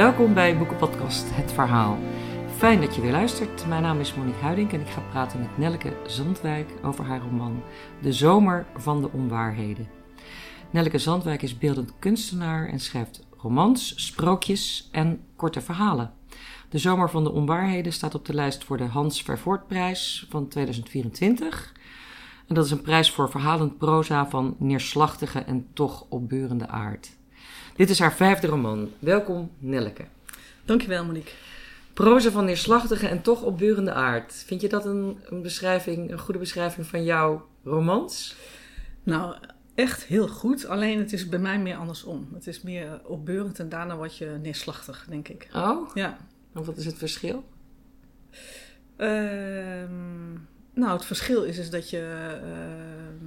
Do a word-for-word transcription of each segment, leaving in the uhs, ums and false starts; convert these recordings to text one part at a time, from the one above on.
Welkom bij Boekenpodcast Het Verhaal. Fijn dat je weer luistert. Mijn naam is Monique Huiding en ik ga praten met Nelleke Zandwijk over haar roman De Zomer van de Onwaarheden. Nelleke Zandwijk is beeldend kunstenaar en schrijft romans, sprookjes en korte verhalen. De Zomer van de Onwaarheden staat op de lijst voor de Hans Vervoortprijs van tweeduizend vierentwintig. En dat is een prijs voor verhalend proza van neerslachtige en toch opbeurende aard. Dit is haar vijfde roman. Welkom, Nelleke. Dankjewel, Monique. Proza van neerslachtige en toch opbeurende aard. Vind je dat een, een beschrijving, een goede beschrijving van jouw romans? Nou, echt heel goed. Alleen het is bij mij meer andersom. Het is meer opbeurend en daarna word je neerslachtig, denk ik. Oh? Ja. En wat is het verschil? Uh, nou, het verschil is, is dat je... Uh,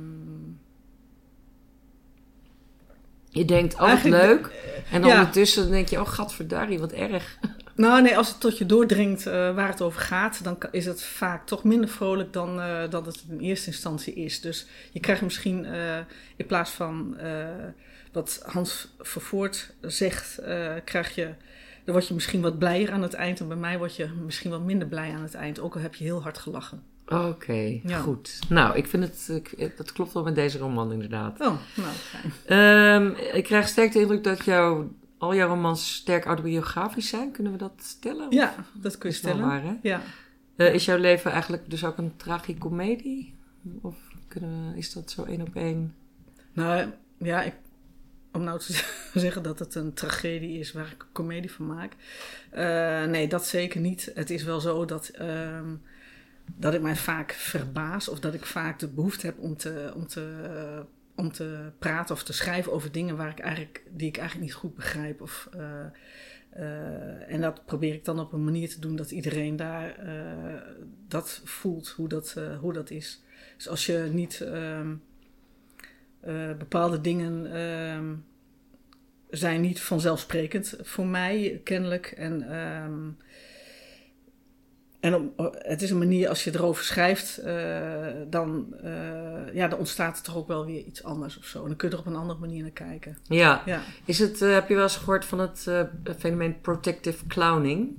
Je denkt, oh, wat leuk. En dan ja. ondertussen denk je, oh, gadverdarrie, wat erg. Nou, nee, als het tot je doordringt uh, waar het over gaat, dan is het vaak toch minder vrolijk dan uh, dat het in eerste instantie is. Dus je krijgt misschien uh, in plaats van uh, wat Hans Vervoort zegt, uh, krijg je, dan word je misschien wat blijer aan het eind. En bij mij word je misschien wat minder blij aan het eind, ook al heb je heel hard gelachen. Oké, okay, ja. Goed. Nou, ik vind het, ik, dat klopt wel met deze roman inderdaad. Oh, nou, fijn. Um, ik krijg sterk de indruk dat jouw, al jouw romans sterk autobiografisch zijn. Kunnen we dat stellen? Ja, dat kun je stellen. Waar, hè? Ja. Uh, is jouw leven eigenlijk dus ook een tragicomedie? Of kunnen we, is dat zo één op één? Nou, ja, ik, om nou te zeggen dat het een tragedie is waar ik een komedie van maak. Uh, nee, dat zeker niet. Het is wel zo dat... Uh, dat ik mij vaak verbaas of dat ik vaak de behoefte heb om te, om te, uh, om te praten of te schrijven over dingen waar ik eigenlijk, die ik eigenlijk niet goed begrijp. Of, uh, uh, en dat probeer ik dan op een manier te doen dat iedereen daar uh, dat voelt, hoe dat, uh, hoe dat is. Dus als je niet uh, uh, bepaalde dingen uh, zijn niet vanzelfsprekend voor mij, kennelijk. En... Uh, En op, het is een manier, als je erover schrijft, uh, dan, uh, ja, dan ontstaat er toch ook wel weer iets anders of zo. En dan kun je er op een andere manier naar kijken. Ja. ja. Is het, uh, heb je wel eens gehoord van het uh, fenomeen protective clowning?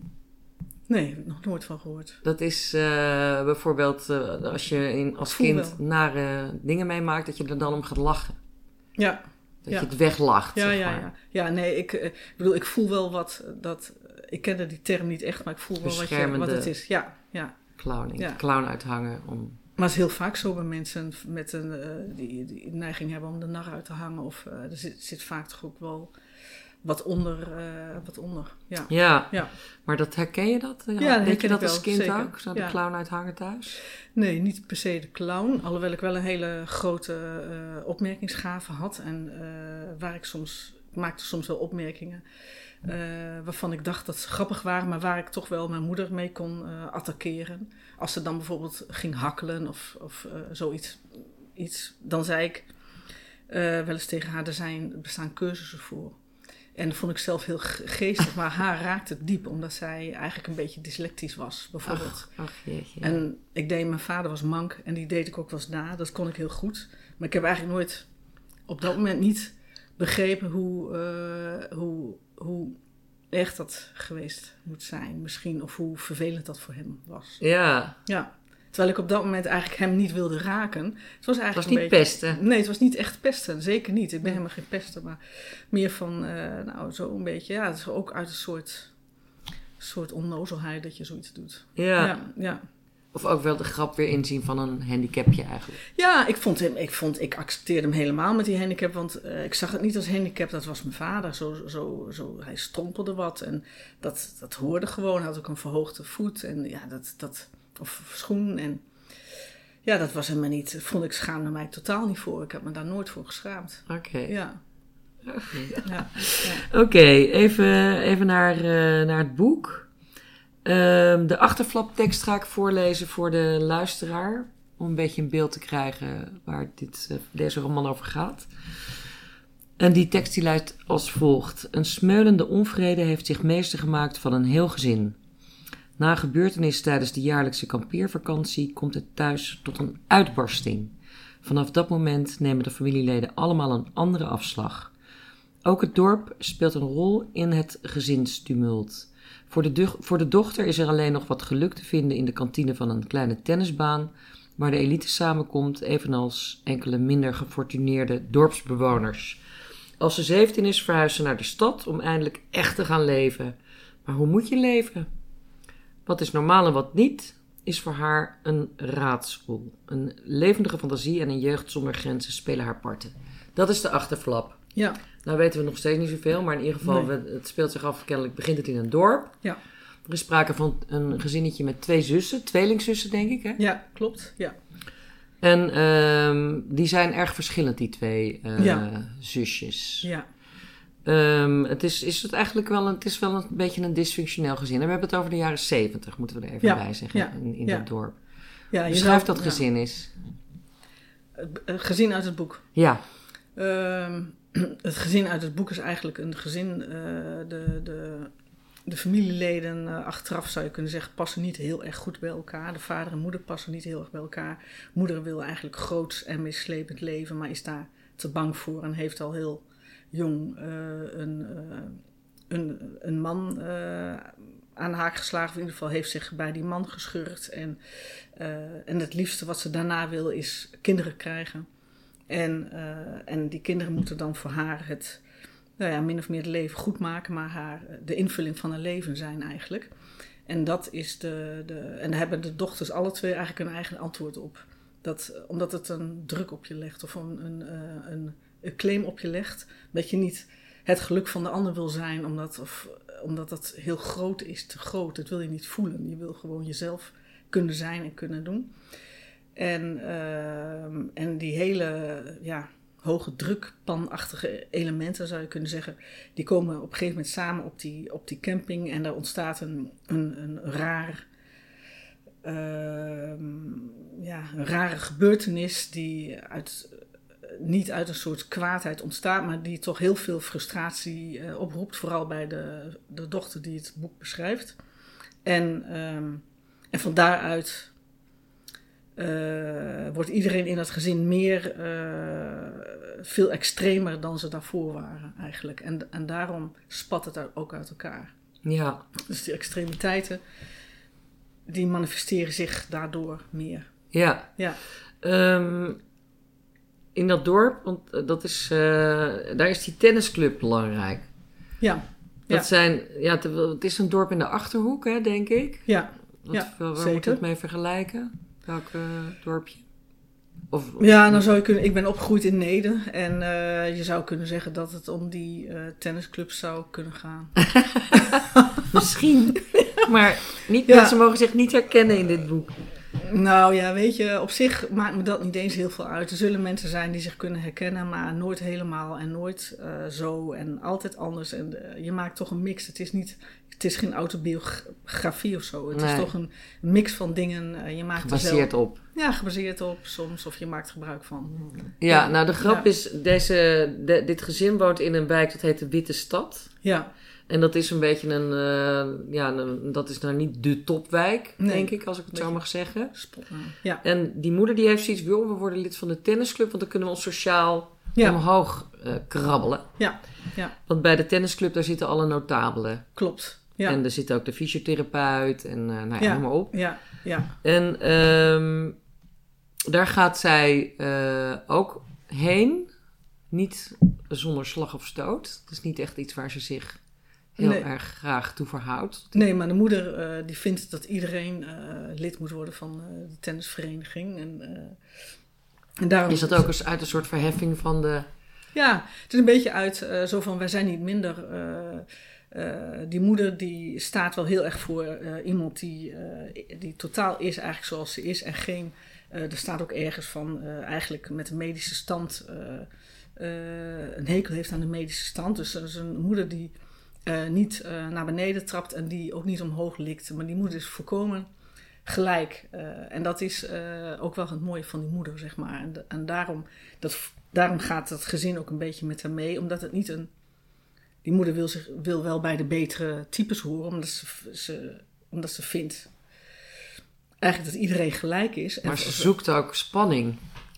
Nee, nog nooit van gehoord. Dat is uh, bijvoorbeeld uh, als je in, als Voel kind wel. nare dingen meemaakt, dat je er dan om gaat lachen. Ja. Dat ja. je het weglacht, ja, zeg ja, maar. Ja, ja nee, ik uh, bedoel, ik voel wel wat dat... Ik kende die term niet echt, maar ik voel wel wat, je, wat het is. Ja, ja. Clowning, ja. de clown uithangen. Om... Maar het is heel vaak zo bij mensen met een, uh, die, die neiging hebben om de nar uit te hangen. Of uh, er zit, zit vaak toch ook wel wat onder. Uh, wat onder. Ja. Ja. ja, maar dat herken je dat? Ja, ja, Deed je dat wel, als kind zeker. ook? Zou de ja. clown uithangen thuis? Nee, niet per se de clown. Alhoewel ik wel een hele grote uh, opmerkingsgave had. En uh, waar ik soms... Ik maakte soms wel opmerkingen uh, waarvan ik dacht dat ze grappig waren, maar waar ik toch wel mijn moeder mee kon uh, attackeren. Als ze dan bijvoorbeeld ging hakkelen of, of uh, zoiets, iets, dan zei ik uh, wel eens tegen haar, er, zijn, er bestaan cursussen voor. En dat vond ik zelf heel geestig, maar haar raakte het diep, omdat zij eigenlijk een beetje dyslectisch was, bijvoorbeeld. Ach, ach jeetje. En ik deed, mijn vader was mank en die deed ik ook wel eens na, dat kon ik heel goed. Maar ik heb eigenlijk nooit, op dat moment niet... begrepen hoe, uh, hoe, hoe echt dat geweest moet zijn. Misschien, of hoe vervelend dat voor hem was. Ja. Ja. Terwijl ik op dat moment eigenlijk hem niet wilde raken. Het was eigenlijk het was een niet beetje, pesten? Nee, het was niet echt pesten. Zeker niet. Ik ben helemaal geen pester. Maar meer van, uh, nou, zo een beetje... Ja, het is ook uit een soort, soort onnozelheid dat je zoiets doet. Ja. Ja, ja. Of ook wel de grap weer inzien van een handicapje eigenlijk. Ja, ik vond hem, ik vond, ik accepteerde hem helemaal met die handicap, want uh, ik zag het niet als handicap, dat was mijn vader. Zo, zo, zo, hij strompelde wat en dat, dat hoorde gewoon. Hij had ook een verhoogde voet en ja, dat, dat, of schoen en ja, dat was helemaal niet, vond ik, schaamde mij totaal niet voor. Ik heb me daar nooit voor geschaamd. Oké. Okay. Ja. Ja. ja, ja. Oké, okay, even, even naar, uh, naar het boek. Um, de achterflaptekst ga ik voorlezen voor de luisteraar. Om een beetje een beeld te krijgen waar dit, uh, deze roman over gaat. En die tekst die luidt als volgt. Een smeulende onvrede heeft zich meester gemaakt van een heel gezin. Na een gebeurtenis tijdens de jaarlijkse kampeervakantie komt het thuis tot een uitbarsting. Vanaf dat moment nemen de familieleden allemaal een andere afslag. Ook het dorp speelt een rol in het gezinstumult. Voor de, du- voor de dochter is er alleen nog wat geluk te vinden in de kantine van een kleine tennisbaan, waar de elite samenkomt, evenals enkele minder gefortuneerde dorpsbewoners. Als ze zeventien is, verhuist ze naar de stad om eindelijk echt te gaan leven. Maar hoe moet je leven? Wat is normaal en wat niet, is voor haar een raadsel. Een levendige fantasie en een jeugd zonder grenzen spelen haar parten. Dat is de achterflap. Ja. Nou weten we nog steeds niet zoveel, maar in ieder geval, Nee. we, het speelt zich af, kennelijk begint het in een dorp. Ja. Er is sprake van een gezinnetje met twee zussen, tweelingzussen denk ik, hè? Ja, klopt. Ja. En ehm, die zijn erg verschillend, die twee eh, Ja. zusjes. Ja. Ehm, het is, is het eigenlijk wel een, het is wel een beetje een dysfunctioneel gezin. En we hebben het over de jaren zeventig, moeten we er even Ja, bij zeggen, ja, in, in ja. dat dorp. Ja, je Beschrijf zou- dat ja. gezin eens. Eh, Gezin uit het boek. Ja, Ehm, het gezin uit het boek is eigenlijk een gezin. eh, de, de, de familieleden, eh, achteraf zou je kunnen zeggen, passen niet heel erg goed bij elkaar. De vader en moeder passen niet heel erg bij elkaar. Moeder wil eigenlijk groots en meeslepend leven, maar is daar te bang voor en heeft al heel jong eh, een, eh, een, een man eh, aan de haak geslagen. Of in ieder geval heeft zich bij die man geschurkt. En, eh, en het liefste wat ze daarna wil is kinderen krijgen. En, uh, en die kinderen moeten dan voor haar het, nou ja, min of meer het leven goed maken, maar haar, de invulling van haar leven zijn eigenlijk. En dat is de, de, en daar hebben de dochters alle twee eigenlijk een eigen antwoord op. Dat, omdat het een druk op je legt of een, een, uh, een, een claim op je legt, dat je niet het geluk van de ander wil zijn, omdat, of, omdat dat heel groot is, te groot. Dat wil je niet voelen. Je wil gewoon jezelf kunnen zijn en kunnen doen. En, uh, en die hele ja, hoge drukpanachtige elementen, zou je kunnen zeggen, die komen op een gegeven moment samen op die, op die camping. En daar ontstaat een, een, een, raar, uh, ja, een rare gebeurtenis die uit, niet uit een soort kwaadheid ontstaat, maar die toch heel veel frustratie uh, oproept. Vooral bij de, de dochter die het boek beschrijft. En, um, en van daaruit Uh, wordt iedereen in dat gezin meer, uh, veel extremer dan ze daarvoor waren eigenlijk. En, en daarom spat het ook uit elkaar. ja. Dus die extremiteiten, die manifesteren zich daardoor meer. Ja. Ja, Um, in dat dorp, want uh, dat is, uh, daar is die tennisclub belangrijk. ja, Dat ja. zijn, ja, het, het is een dorp in de Achterhoek, hè, denk ik. ja. Wat, Ja, waar moet je zeker. het mee vergelijken? Welk uh, dorpje? Of, Ja, dan zou je kunnen. Ik ben opgegroeid in Neede en uh, je zou kunnen zeggen dat het om die uh, tennisclubs zou kunnen gaan. Misschien, maar niet, Ja. mensen mogen zich niet herkennen in dit boek. Nou ja, weet je, op zich maakt me dat niet eens heel veel uit. Er zullen mensen zijn die zich kunnen herkennen, maar nooit helemaal en nooit uh, zo en altijd anders. En uh, je maakt toch een mix. Het is niet, het is geen autobiografie of zo. Het Nee. is toch een mix van dingen. Uh, je maakt er Gebaseerd zelf, op. Ja, gebaseerd op soms, of je maakt gebruik van. Ja, Ja. nou de grap Ja. is, deze, de, dit gezin woont in een wijk dat heet de Witte Stad. Ja, En dat is een beetje een, uh, ja, een, dat is nou niet de topwijk, Nee. denk ik, als ik het zo Beetje- mag zeggen. spot aan. Ja, En die moeder die heeft zoiets, joh, we worden lid van de tennisclub, want dan kunnen we ons sociaal ja, omhoog uh, krabbelen. ja, ja, Want bij de tennisclub, daar zitten alle notabelen. klopt. Ja, En er zit ook de fysiotherapeut en uh, nou ja, Ja. noem maar op. ja, ja, En um, daar gaat zij uh, ook heen. Niet zonder slag of stoot. Het is niet echt iets waar ze zich heel Nee. erg graag toe verhoudt. Nee, maar de moeder uh, die vindt dat iedereen uh, lid moet worden van uh, de tennisvereniging. En, uh, en daarom Is dat ook eens uit een soort verheffing van de... Ja, het is een beetje uit uh, zo van wij zijn niet minder. Uh, uh, die moeder die staat wel heel erg voor uh, iemand die, uh, die totaal is eigenlijk zoals ze is. En geen, uh, er staat ook ergens van uh, eigenlijk met de medische stand uh, uh, een hekel heeft aan de medische stand. Dus, dus een moeder die uh, niet uh, naar beneden trapt en die ook niet omhoog likt. Maar die moeder is volkomen gelijk. Uh, en dat is uh, ook wel het mooie van die moeder, zeg maar. En, de, en daarom, dat, daarom gaat het gezin ook een beetje met haar mee. Omdat het niet een... Die moeder wil, zich, wil wel bij de betere types horen. Omdat ze, ze, omdat ze vindt eigenlijk dat iedereen gelijk is. Maar en, ze zoekt ook spanning.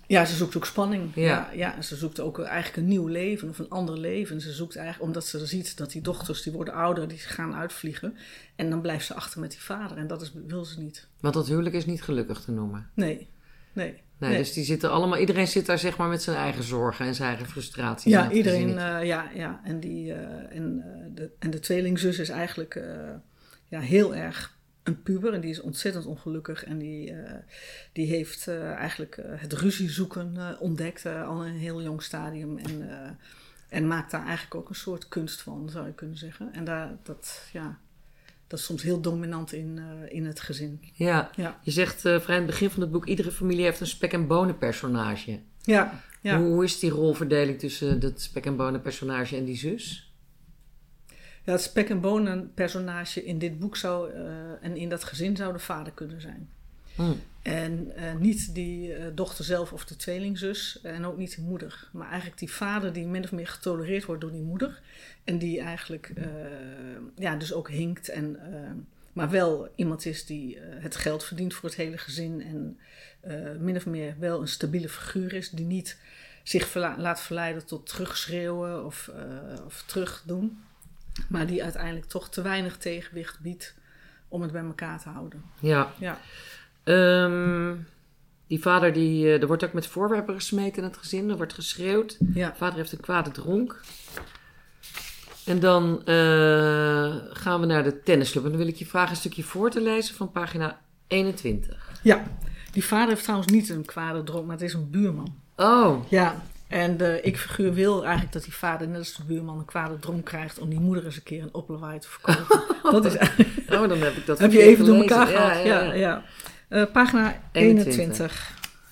Ja, ze zoekt ook spanning. Ja. Ja, ja, en ze zoekt ook eigenlijk een nieuw leven of een ander leven. Ze zoekt eigenlijk, omdat ze ziet dat die dochters, die worden ouder, die gaan uitvliegen. En dan blijft ze achter met die vader. En dat is, wil ze niet. Want dat huwelijk is niet gelukkig te noemen. Nee, nee. Nee, nee. Dus die zitten allemaal, iedereen zit daar zeg maar met zijn eigen zorgen en zijn eigen frustraties. Ja, iedereen, uh, ja, ja. En, die, uh, en, uh, de, en de tweelingzus is eigenlijk uh, ja, heel erg een puber. En die is ontzettend ongelukkig. En die, uh, die heeft uh, eigenlijk uh, het ruziezoeken uh, ontdekt uh, al in een heel jong stadium. En, uh, en maakt daar eigenlijk ook een soort kunst van, zou je kunnen zeggen. En daar, dat, ja... Dat is soms heel dominant in, uh, in het gezin. Ja, ja. Je zegt uh, vrij in het begin van het boek... iedere familie heeft een spek- en bonen personage. Ja, ja. Hoe, hoe is die rolverdeling tussen dat spek- en bonen personage en die zus? Ja, het spek- en bonen personage in dit boek zou... Uh, en in dat gezin zou de vader kunnen zijn. Hmm. En uh, niet die uh, dochter zelf of de tweelingzus en ook niet de moeder. Maar eigenlijk die vader die min of meer getolereerd wordt door die moeder. En die eigenlijk uh, ja, dus ook hinkt. En, uh, maar wel iemand is die uh, het geld verdient voor het hele gezin. En uh, min of meer wel een stabiele figuur is. Die niet zich verla- laat verleiden tot terugschreeuwen of, uh, of terugdoen. Maar die uiteindelijk toch te weinig tegenwicht biedt om het bij elkaar te houden. Ja. Ja. Um, die vader, die, uh, er wordt ook met voorwerpen gesmeten in het gezin. Er wordt geschreeuwd. Ja. Vader heeft een kwade dronk. En dan uh, gaan we naar de tennisclub. En dan wil ik je vragen een stukje voor te lezen van pagina eenentwintig. Ja, die vader heeft trouwens niet een kwade dronk, maar het is een buurman. Oh. Ja, en de ik-figuur wil eigenlijk dat die vader, net als de buurman, een kwade dronk krijgt om die moeder eens een keer een oplawaai te verkopen. Dat is eigenlijk... Oh, dan heb ik dat heb je even gelezen. door elkaar ja, gehad. ja, Ja, ja. ja. Uh, pagina eenentwintig.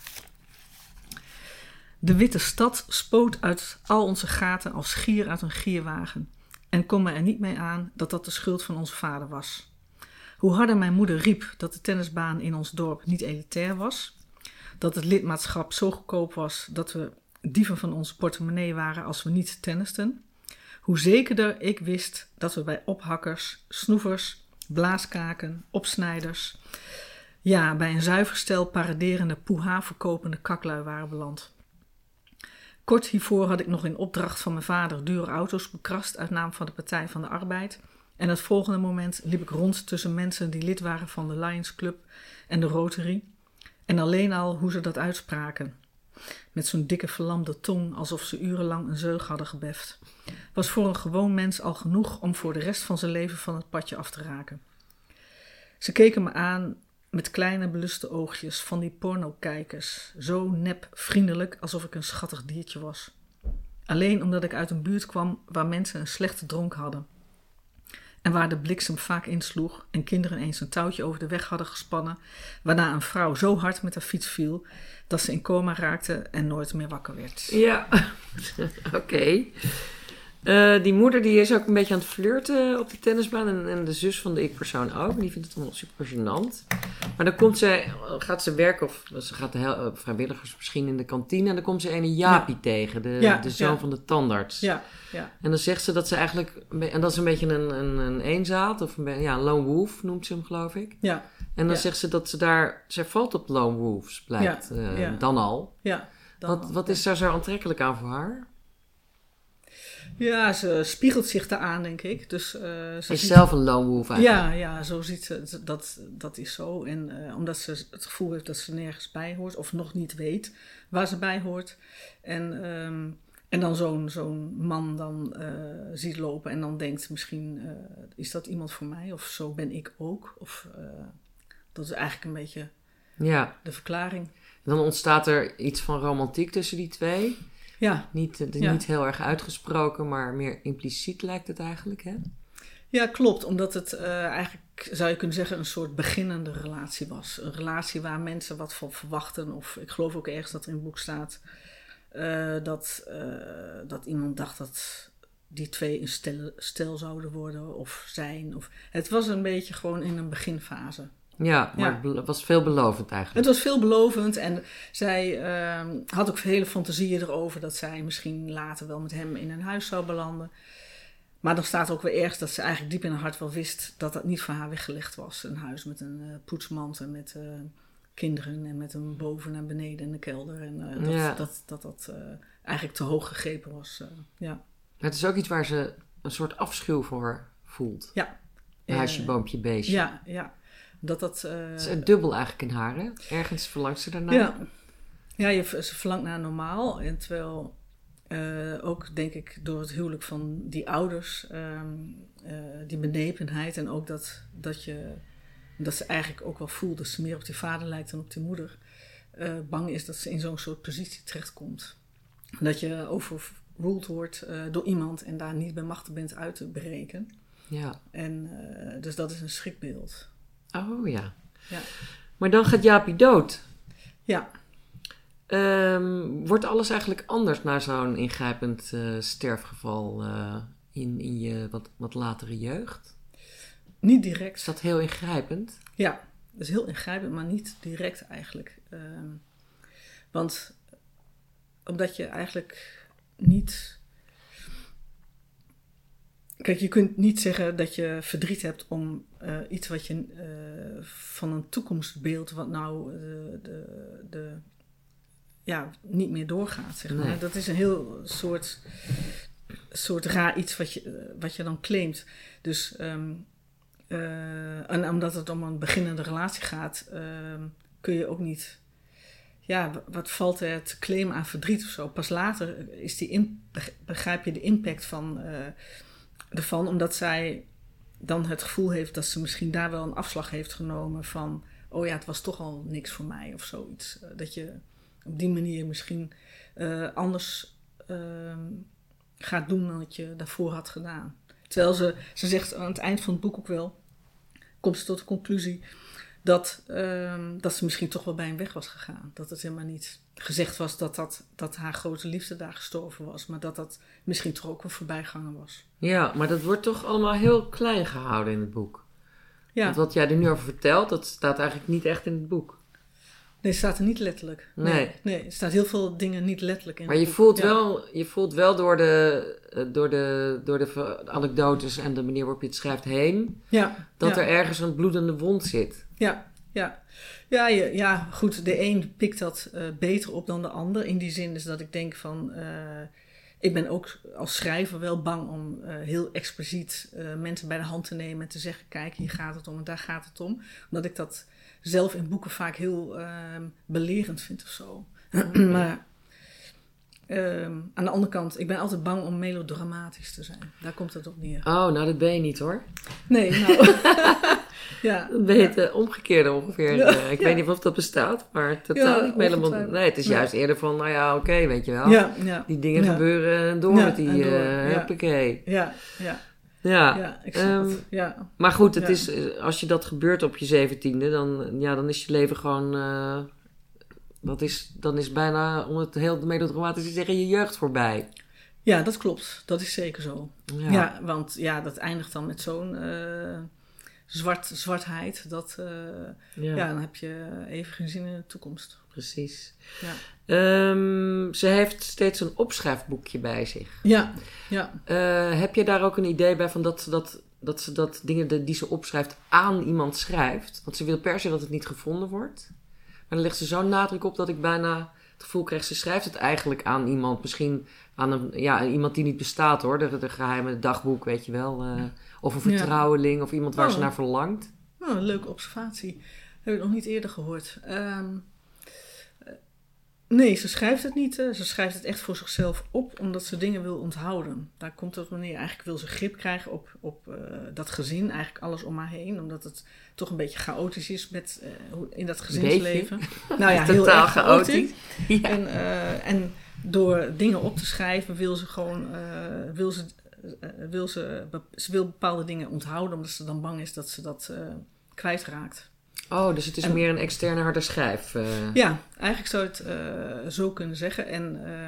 De witte stad spoot uit al onze gaten als gier uit een gierwagen. En kon me er niet mee aan dat dat de schuld van onze vader was. Hoe harder mijn moeder riep dat de tennisbaan in ons dorp niet elitair was, dat het lidmaatschap zo goedkoop was dat we dieven van onze portemonnee waren als we niet tennisten, hoe zekerder ik wist dat we bij ophakkers, snoevers, blaaskaken, opsnijders, ja, bij een zuiver stel paraderende poeha verkopende kaklui waren beland. Kort hiervoor had ik nog in opdracht van mijn vader dure auto's bekrast uit naam van de Partij van de Arbeid. En het volgende moment liep ik rond tussen mensen die lid waren van de Lions Club en de Rotary. En alleen al hoe ze dat uitspraken, met zo'n dikke verlamde tong alsof ze urenlang een zeug hadden gebeft, was voor een gewoon mens al genoeg om voor de rest van zijn leven van het padje af te raken. Ze keken me aan met kleine beluste oogjes van die pornokijkers, zo nep vriendelijk alsof ik een schattig diertje was. Alleen omdat ik uit een buurt kwam waar mensen een slechte dronk hadden. En waar de bliksem vaak insloeg en kinderen eens een touwtje over de weg hadden gespannen, waarna een vrouw zo hard met haar fiets viel dat ze in coma raakte en nooit meer wakker werd. Ja, oké. Okay. Uh, die moeder die is ook een beetje aan het flirten op de tennisbaan. En, en de zus van de ik-persoon ook. Die vindt het allemaal super gênant. Maar dan komt ze, gaat ze werken, of ze gaat de heel, vrijwilligers misschien in de kantine. En dan komt ze een Jaapie ja. tegen, de, ja, de zoon ja. van de tandarts. Ja, ja. En dan zegt ze dat ze eigenlijk, en dat is een beetje een, een, een eenzaad, of een, ja, een lone wolf noemt ze hem geloof ik. Ja. En dan ja. zegt ze dat ze daar, zij valt op lone wolves, blijkt ja. Uh, ja. dan al. Ja, dan wat al, wat is daar zo aantrekkelijk aan voor haar? Ja, ze spiegelt zich daaraan, denk ik. Dus, uh, ze is ziet... zelf een lone wolf eigenlijk. Ja, ja, zo ziet ze, dat, dat is zo. En uh, omdat ze het gevoel heeft dat ze nergens bij hoort, of nog niet weet waar ze bij hoort. En, um, en dan zo'n, zo'n man dan uh, ziet lopen en dan denkt misschien, uh, is dat iemand voor mij? Of zo ben ik ook? Of uh, dat is eigenlijk een beetje ja. de verklaring. En dan ontstaat er iets van romantiek tussen die twee. Ja. Niet, de, ja. niet heel erg uitgesproken, maar meer impliciet lijkt het eigenlijk, hè? Ja, klopt. Omdat het uh, eigenlijk, zou je kunnen zeggen, een soort beginnende relatie was. Een relatie waar mensen wat van verwachten. Of ik geloof ook ergens dat er in het boek staat uh, dat, uh, dat iemand dacht dat die twee een stel, stel zouden worden of zijn. Of, het was een beetje gewoon in een beginfase. Ja, maar ja. het was veelbelovend eigenlijk. Het was veelbelovend en zij uh, had ook hele fantasieën erover dat zij misschien later wel met hem in een huis zou belanden. Maar dan staat ook weer ergens dat ze eigenlijk diep in haar hart wel wist dat dat niet voor haar weggelegd was. Een huis met een uh, poetsmand en met uh, kinderen en met een boven naar beneden in de kelder. En uh, dat, ja. dat dat, dat uh, eigenlijk te hoog gegrepen was. Uh, ja. Het is ook iets waar ze een soort afschuw voor voelt. Ja. Huisje, boompje, beestje. Ja, ja. Dat dat... Uh, het is dubbel eigenlijk in haar, hè? Ergens verlangt ze daarnaar. Ja, ja je, ze verlangt naar normaal. En terwijl uh, ook, denk ik, door het huwelijk van die ouders... Um, uh, die benepenheid en ook dat, dat je... dat ze eigenlijk ook wel voelt dat ze meer op die vader lijkt dan op die moeder... Uh, bang is dat ze in zo'n soort positie terechtkomt. Dat je overruled wordt uh, door iemand... en daar niet bij machtig bent uit te breken. Ja. En uh, dus dat is een schrikbeeld. Oh ja. ja. Maar dan gaat Jaapie dood. Ja. Um, wordt alles eigenlijk anders na zo'n ingrijpend uh, sterfgeval uh, in, in je wat, wat latere jeugd? Niet direct. Is dat heel ingrijpend? Ja, dat is heel ingrijpend, maar niet direct eigenlijk. Um, want omdat je eigenlijk niet... Kijk, je kunt niet zeggen dat je verdriet hebt om uh, iets wat je uh, van een toekomstbeeld, wat nou uh, de, de, ja, niet meer doorgaat, zeg maar. Nee. Dat is een heel soort, soort raar iets wat je, wat je dan claimt. Dus, um, uh, en omdat het om een beginnende relatie gaat, uh, kun je ook niet... Ja, wat valt er te claimen aan verdriet of zo? Pas later is die in, begrijp je de impact van... Uh, ervan, omdat zij dan het gevoel heeft dat ze misschien daar wel een afslag heeft genomen van, oh ja, het was toch al niks voor mij of zoiets. Uh, dat je op die manier misschien uh, anders uh, gaat doen dan wat je daarvoor had gedaan. Terwijl ze, ze zegt aan het eind van het boek ook wel, komt ze tot de conclusie dat, uh, dat ze misschien toch wel bij hem weg was gegaan. Dat het helemaal niet gezegd was dat, dat, dat haar grote liefde daar gestorven was, maar dat dat misschien toch ook een voorbijganger was. Ja, maar dat wordt toch allemaal heel klein gehouden in het boek. Ja. Want wat jij er nu over vertelt, dat staat eigenlijk niet echt in het boek. Nee, het staat er niet letterlijk. Nee, nee. nee er staat heel veel dingen niet letterlijk in maar het je boek. Voelt ja. wel, je voelt wel door de, door, de, door de anekdotes en de manier waarop je het schrijft heen, ja. dat ja. er ergens een bloedende wond zit. Ja, ja. Ja, ja, ja, goed. De een pikt dat uh, beter op dan de ander. In die zin is dat ik denk van... Uh, ik ben ook als schrijver wel bang om uh, heel expliciet uh, mensen bij de hand te nemen en te zeggen, kijk, hier gaat het om en daar gaat het om. Omdat ik dat zelf in boeken vaak heel uh, belerend vind of zo. Maar uh, aan de andere kant, ik ben altijd bang om melodramatisch te zijn. Daar komt het op neer. Oh, nou dat ben je niet hoor. Nee, nou... Ja, dan ben je het uh, omgekeerde ongeveer. Ja, uh, ik ja. weet niet of dat bestaat, maar totaal ja, niet melodramatisch. Nee, het is juist ja. eerder van, nou ja, oké, okay, weet je wel. Ja, ja. Die dingen ja. gebeuren door ja, met die, door, uh, ja. hoppakee. Ja, ja. Ja, ja, ik snap um, het. Ja. Maar goed, het ja. is, als je dat gebeurt op je zeventiende, dan, ja, dan is je leven gewoon... Uh, dat is, dan is bijna, om het heel melodramatisch te zeggen, je jeugd voorbij. Ja, dat klopt. Dat is zeker zo. Ja, ja want ja, dat eindigt dan met zo'n... Uh, Zwart, zwartheid, dat, uh, ja. ja, dan heb je even geen zin in de toekomst. Precies. Ja. Um, ze heeft steeds een opschrijfboekje bij zich. Ja, ja. Uh, heb je daar ook een idee bij van dat ze dat, dat, ze dat dingen die ze opschrijft aan iemand schrijft? Want ze wil per se dat het niet gevonden wordt. Maar dan legt ze zo'n nadruk op dat ik bijna het gevoel krijg, ze schrijft het eigenlijk aan iemand. Misschien aan een, ja, iemand die niet bestaat hoor, de, de geheime dagboek, weet je wel. Uh, Of een vertrouweling, ja. of iemand waar oh. ze naar verlangt. Oh, een leuke observatie. Heb ik nog niet eerder gehoord. Um, uh, nee, ze schrijft het niet. Uh, ze schrijft het echt voor zichzelf op, omdat ze dingen wil onthouden. Daar komt het wanneer eigenlijk wil ze grip krijgen op, op uh, dat gezin. Eigenlijk alles om haar heen, omdat het toch een beetje chaotisch is met, uh, in dat gezinsleven. Beetje. Nou ja, heel erg chaotisch. Ja. En, uh, en door dingen op te schrijven wil ze gewoon... Uh, wil ze, Uh, wil ze, ze wil bepaalde dingen onthouden, omdat ze dan bang is dat ze dat uh, kwijtraakt. Oh, dus het is en, meer een externe harde schijf. Uh. Ja, eigenlijk zou je het uh, zo kunnen zeggen. En, uh,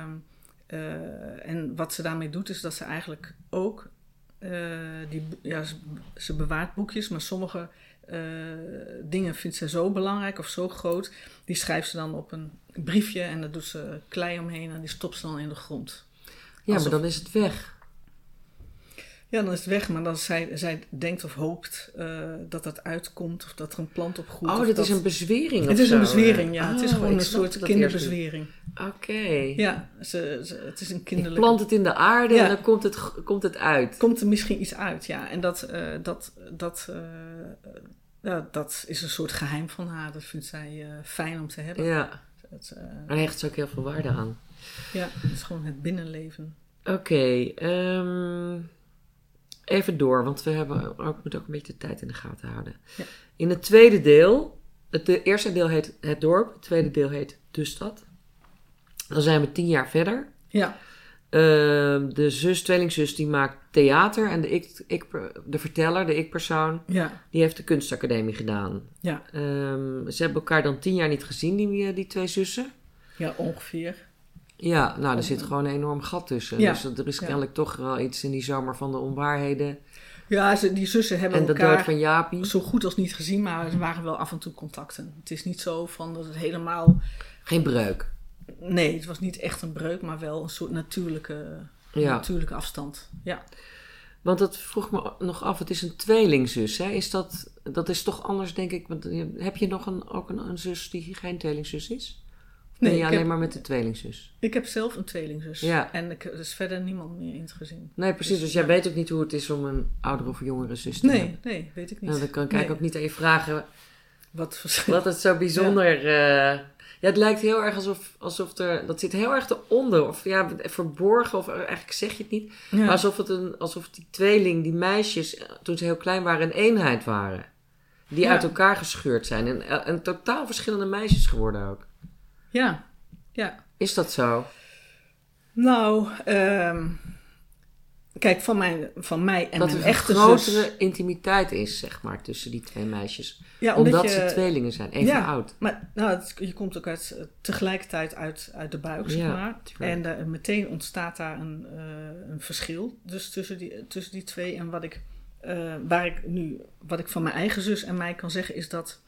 uh, en wat ze daarmee doet, is dat ze eigenlijk ook... Uh, die, ja, ze, ze bewaart boekjes, maar sommige uh, dingen vindt ze zo belangrijk of zo groot. Die schrijft ze dan op een briefje en daar doet ze klei omheen en die stopt ze dan in de grond. Ja, Alsof, maar dan is het weg. Ja, dan is het weg. Maar dan zij, zij denkt of hoopt uh, dat dat uitkomt. Of dat er een plant op groeit. Oh, dat, dat is een bezwering of Het is zo, een bezwering, ja. Oh, het is gewoon een soort kinderbezwering. Oké. Okay. Ja, ze, ze, het is een kinderlijke... Ik plant het in de aarde ja. en dan komt het, komt het uit. Komt er misschien iets uit, ja. En dat, uh, dat, dat, uh, ja, dat is een soort geheim van haar. Dat vindt zij uh, fijn om te hebben. Ja. Het, uh, en daar hecht ze ook heel veel waarde aan. Ja, het is gewoon het binnenleven. Oké, okay, um, even door, want we hebben ook, moeten ook een beetje de tijd in de gaten houden. Ja. In het tweede deel, het de eerste deel heet Het Dorp, het tweede deel heet De Stad. Dan zijn we tien jaar verder. Ja. Uh, de zus, tweelingzus, die maakt theater en de, ik, ik, de verteller, de ik-persoon, ja. die heeft de kunstacademie gedaan. Ja. Um, ze hebben elkaar dan tien jaar niet gezien, die, die twee zussen. Ja, ongeveer. Ja, nou, er zit gewoon een enorm gat tussen. Ja. Dus er is kennelijk ja. toch wel iets in die zomer van de onwaarheden. Ja, ze, die zussen hebben en elkaar de dood van Jaapie. Zo goed als niet gezien, maar er waren wel af en toe contacten. Het is niet zo van dat het helemaal... Geen breuk. Nee, het was niet echt een breuk, maar wel een soort natuurlijke, ja. natuurlijke afstand. Ja. Want dat vroeg me nog af, het is een tweelingzus, hè? Is dat, dat is toch anders, denk ik. Want heb je nog een, ook een, een zus die geen tweelingzus is? Of ben nee, je alleen heb, maar met de tweelingzus? Ik heb zelf een tweelingzus. Ja. En ik, er is verder niemand meer in het gezin. Nee, precies. Dus, dus jij ja. weet ook niet hoe het is om een oudere of jongere zus te nee, hebben? Nee, weet ik niet. Nou, dan kan ik nee. ook niet even vragen wat, wat het zo bijzonder... Ja. Uh, ja, het lijkt heel erg alsof, alsof er... Dat zit heel erg eronder. Of ja, verborgen. Of eigenlijk zeg je het niet. Ja. Maar alsof, het een, alsof die tweeling, die meisjes... Toen ze heel klein waren, een eenheid waren. Die ja. uit elkaar gescheurd zijn. En, en totaal verschillende meisjes geworden ook. Ja, ja. Is dat zo? Nou, um, kijk, van, mijn, van mij en dat mijn er echte een grotere zus... intimiteit is, zeg maar, tussen die twee meisjes. Ja, omdat omdat ze je, tweelingen zijn, even ja, oud. Maar nou, het, je komt ook uit, tegelijkertijd uit, uit de buik, zeg ja, maar. Tuurlijk. En uh, meteen ontstaat daar een, uh, een verschil dus tussen, die, tussen die twee. En wat ik, uh, waar ik nu, wat ik van mijn eigen zus en mij kan zeggen, is dat...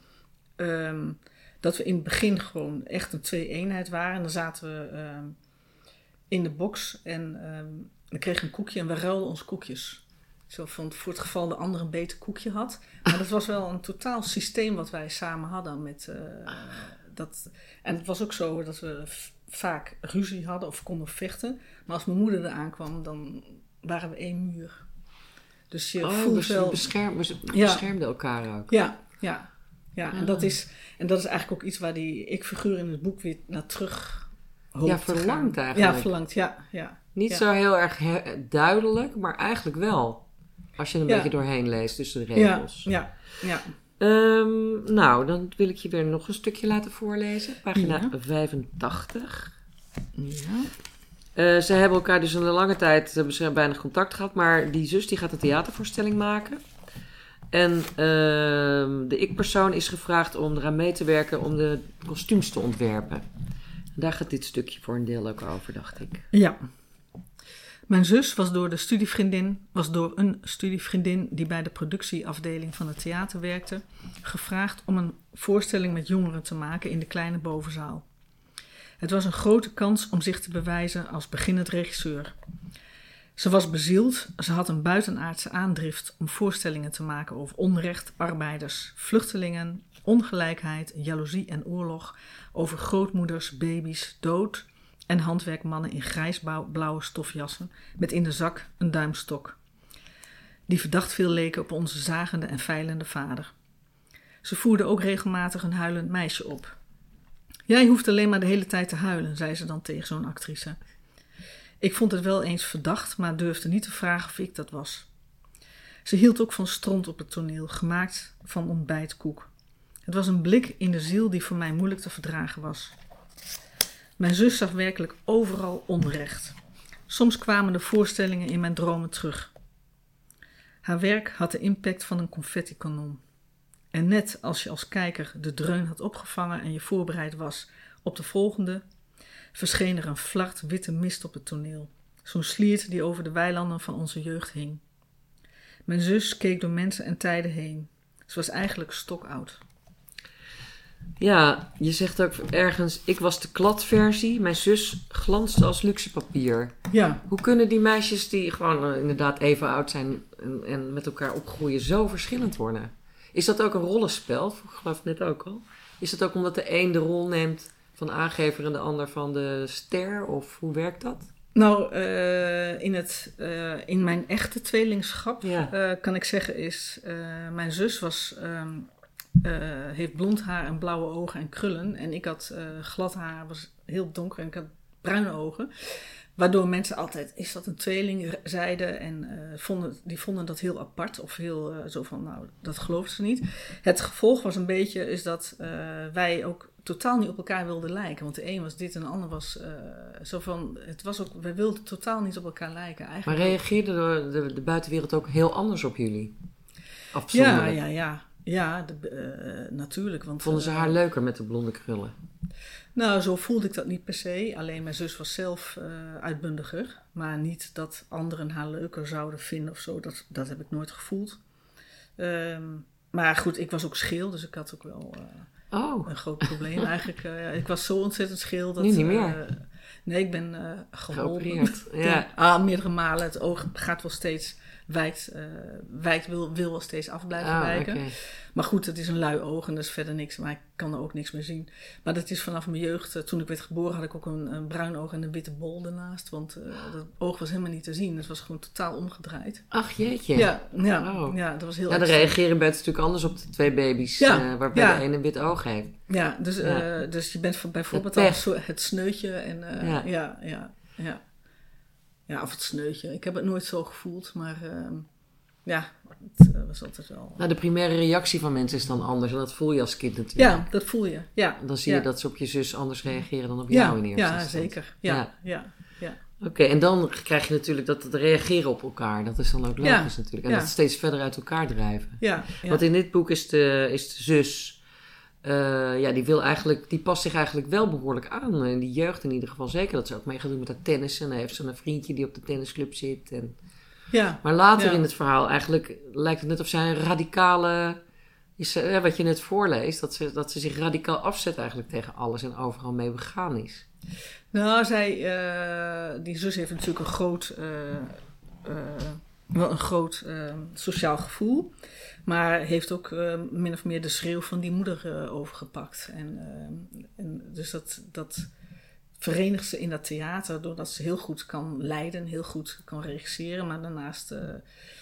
Um, dat we in het begin gewoon echt een twee-eenheid waren. En dan zaten we um, in de box en um, dan kregen we een koekje en we ruilden ons koekjes. Zo van, voor het geval de ander een beter koekje had. Maar dat was wel een totaal systeem wat wij samen hadden. Met, uh, dat, en het was ook zo dat we f- vaak ruzie hadden of konden vechten. Maar als mijn moeder eraan kwam, dan waren we één muur. Dus je oh, voelt dus wel... we bescherm, we ja. beschermden elkaar ook. Ja, ja. Ja, en dat, is, en dat is eigenlijk ook iets waar die ik-figuur in het boek weer naar terug hoopt. Ja, verlangt eigenlijk. Ja, verlangt, ja. ja Niet ja. zo heel erg he- duidelijk, maar eigenlijk wel. Als je er een ja. beetje doorheen leest tussen de regels. Ja, ja. ja. Um, nou, dan wil ik je weer nog een stukje laten voorlezen. Pagina ja. vijfentachtig. Ja. Uh, ze hebben elkaar dus een lange tijd hebben ze bijna contact gehad. Maar die zus die gaat een theatervoorstelling maken. En uh, de ik-persoon is gevraagd om eraan mee te werken om de kostuums te ontwerpen. En daar gaat dit stukje voor een deel ook over, dacht ik. Ja. Mijn zus was door, de studievriendin, was door een studievriendin die bij de productieafdeling van het theater werkte, gevraagd om een voorstelling met jongeren te maken in de kleine bovenzaal. Het was een grote kans om zich te bewijzen als beginnend regisseur. Ze was bezield, ze had een buitenaardse aandrift om voorstellingen te maken over onrecht, arbeiders, vluchtelingen, ongelijkheid, jaloezie en oorlog, over grootmoeders, baby's, dood en handwerkmannen in grijsblauwe stofjassen met in de zak een duimstok, die verdacht veel leken op onze zagende en veilende vader. Ze voerde ook regelmatig een huilend meisje op. Jij hoeft alleen maar de hele tijd te huilen, zei ze dan tegen zo'n actrice. Ik vond het wel eens verdacht, maar durfde niet te vragen of ik dat was. Ze hield ook van stront op het toneel, gemaakt van ontbijtkoek. Het was een blik in de ziel die voor mij moeilijk te verdragen was. Mijn zus zag werkelijk overal onrecht. Soms kwamen de voorstellingen in mijn dromen terug. Haar werk had de impact van een confettikanon. En net als je als kijker de dreun had opgevangen en je voorbereid was op de volgende, verscheen er een vlacht witte mist op het toneel. Zo'n sliert die over de weilanden van onze jeugd hing. Mijn zus keek door mensen en tijden heen. Ze was eigenlijk stokoud. Ja, je zegt ook ergens, ik was de kladversie, mijn zus glanste als luxe papier. Ja. Hoe kunnen die meisjes die gewoon uh, inderdaad even oud zijn en, en met elkaar opgroeien zo verschillend worden? Is dat ook een rollenspel? Ik geloof net ook al. Is dat ook omdat de een de rol neemt van aangever en de ander van de ster? Of hoe werkt dat? Nou, uh, in, het, uh, in mijn echte tweelingschap Ja. uh, kan ik zeggen is, uh, mijn zus was, um, uh, heeft blond haar en blauwe ogen en krullen. En ik had uh, glad haar, was heel donker en ik had bruine ogen. Waardoor mensen altijd, is dat een tweeling, zeiden en uh, vonden, die vonden dat heel apart. Of heel uh, zo van, nou, dat geloofden ze niet. Het gevolg was een beetje, is dat uh, wij ook totaal niet op elkaar wilden lijken. Want de een was dit en de ander was uh, zo van, het was ook, wij wilden totaal niet op elkaar lijken. Eigenlijk Maar reageerde de, de, de buitenwereld ook heel anders op jullie? ja, Afzonderlijk. ja, ja. Ja, de, uh, natuurlijk. Want, Vonden ze uh, haar leuker met de blonde krullen? Nou, zo voelde ik dat niet per se. Alleen mijn zus was zelf uh, uitbundiger. Maar niet dat anderen haar leuker zouden vinden of zo. Dat, dat heb ik nooit gevoeld. Um, maar goed, ik was ook scheel. Dus ik had ook wel uh, Oh. een groot probleem. Eigenlijk, uh, ik was zo ontzettend scheel. Dat, Nu niet meer. Uh, nee, ik ben uh, geholpen. Geopereerd. Ja. Ja. Ah, meerdere malen. Het oog gaat wel steeds... Wijkt, uh, wijkt wil, wil wel steeds af blijven Oh, wijken. okay. Maar goed, het is een lui oog en dat is verder niks. Maar ik kan er ook niks meer zien. Maar dat is vanaf mijn jeugd. Uh, toen ik werd geboren had ik ook een, een bruin oog en een witte bol ernaast. Want uh, dat oog was helemaal niet te zien. Het was gewoon totaal omgedraaid. Ach jeetje. Ja, ja, Oh. ja dat was heel Ja, dan extreem. reageren mensen natuurlijk anders op de twee baby's. Ja, Uh, waarbij ja. de ene een wit oog heeft. Ja, dus, Ja. uh, dus je bent bijvoorbeeld Het al pech. zo, het sneutje. En, uh, Ja. ja. Ja, ja, ja. Ja, of het sneutje. Ik heb het nooit zo gevoeld. Maar uh, ja, het uh, was altijd wel... Nou, de primaire reactie van mensen is dan anders. En dat voel je als kind natuurlijk. Ja, dat voel je. Ja. Dan zie ja. je dat ze op je zus anders reageren dan op Ja, jou in eerste ja, instantie. zeker. Ja, Ja. ja, ja. Oké, okay, en dan krijg je natuurlijk dat het reageren op elkaar. Dat is dan ook Ja. logisch natuurlijk. En Ja. dat steeds verder uit elkaar drijven. ja, ja. Want in dit boek is de, is de zus... Uh, ja, die, wil eigenlijk, die past zich eigenlijk wel behoorlijk aan. In die jeugd in ieder geval. Zeker dat ze ook mee gaat doen met haar tennissen. En hij heeft zo'n vriendje die op de tennisclub zit. En... Ja. Maar later Ja. in het verhaal eigenlijk lijkt het net of zij een radicale... Is, uh, wat je net voorleest, dat ze, dat ze zich radicaal afzet eigenlijk tegen alles en overal mee begaan is. Nou, zij, uh, die zus heeft natuurlijk een groot, uh, uh, wel een groot uh, sociaal gevoel. Maar heeft ook uh, min of meer de schreeuw van die moeder uh, overgepakt. En, uh, en dus dat, dat verenigt ze in dat theater doordat ze heel goed kan leiden, heel goed kan regisseren. Maar daarnaast uh,